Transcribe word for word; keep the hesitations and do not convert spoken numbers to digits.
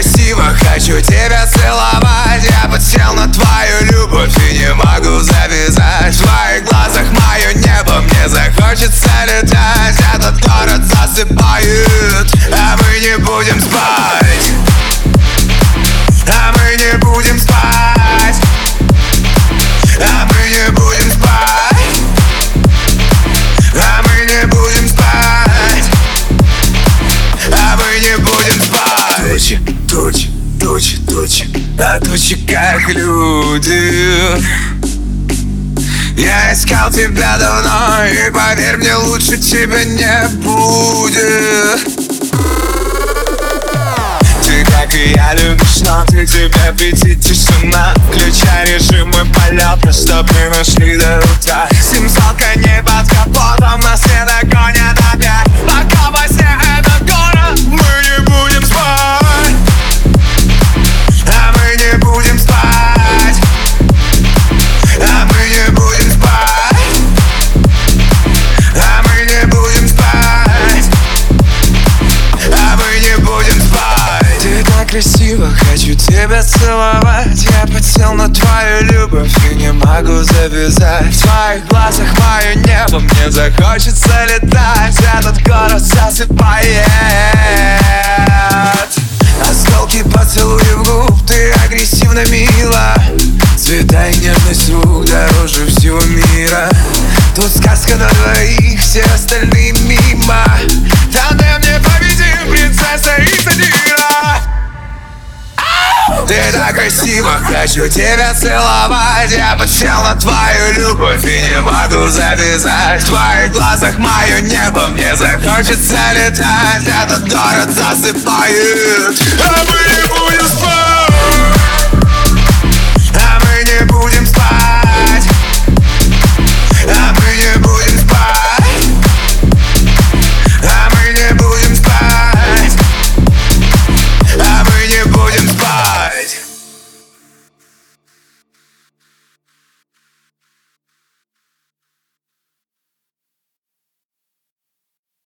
красиво, хочу тебя целовать. Я подсел на твою любовь и не могу завязать. В твоих глазах мое небо, мне захочется летать. Этот город засыпает, а мы не будем спать. А мы не будем спать. А мы не будем спать. А мы не будем спать. А мы не будем спать. Тучи, тучи, тучи, тучи, а тучи как люди. Я искал тебя давно, и поверь мне, лучше тебя не будет. Ты, как и я, любишь, но ты тебе претит тишина. Включай режим и полет, чтоб мы нашли до утра. Семьсот коней под капотом, нас не догонят опять. Пока во сне этот город, мы не будем спать. А мы не будем спать. А мы не будем спать. А мы не будем спать. А мы не будем спать. Ты так красиво, хочу тебя целовать. Я подсел на твою любовь и не могу завязать. В твоих глазах мое небо, мне захочется летать. Этот город засыпает. Осколки поцелуев губ, ты агрессивно мила. Цвета и нежность рук дороже всего мира. Тут сказка на двоих, все остальные мимо. Тандем непобедим, принцесса и сатира. Ты так красиво, хочу тебя целовать. Я подсел на твою любовь и не могу завязать. В твоих глазах мое небо, мне захочется летать. Этот город засыпает, а мы не будем